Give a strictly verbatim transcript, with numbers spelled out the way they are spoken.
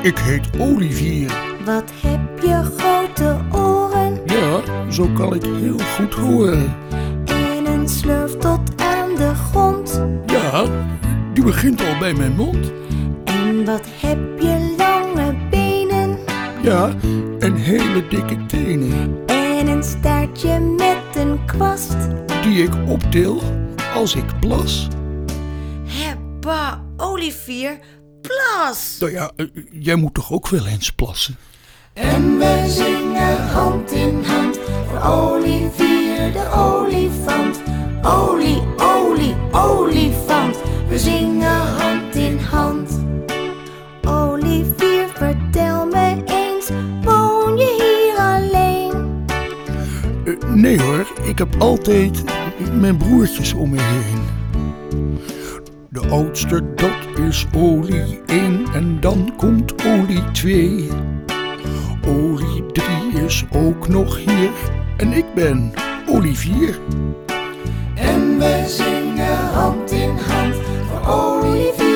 Ik heet Olivier. Wat heb je grote oren Ja, zo kan ik heel goed horen. en een slurf tot aan de grond. Ja, die begint al bij mijn mond. En wat heb je lange benen Ja, en hele dikke tenen. en een staartje met een kwast. Die ik optil als ik plas. Hebba, Olivier, plas! Nou ja, uh, jij moet toch ook wel eens plassen? En we zingen hand in hand voor Olivier de olifant. Olie, olie, olifant. We zingen hand in hand. Olivier, vertel me eens, woon je hier alleen? Uh, nee hoor, ik heb altijd mijn broertjes om me heen. De oudste, dat is Olie één en dan komt Olie twee. Olie drie is ook nog hier en ik ben Olivier. En we zingen hand in hand voor Olivier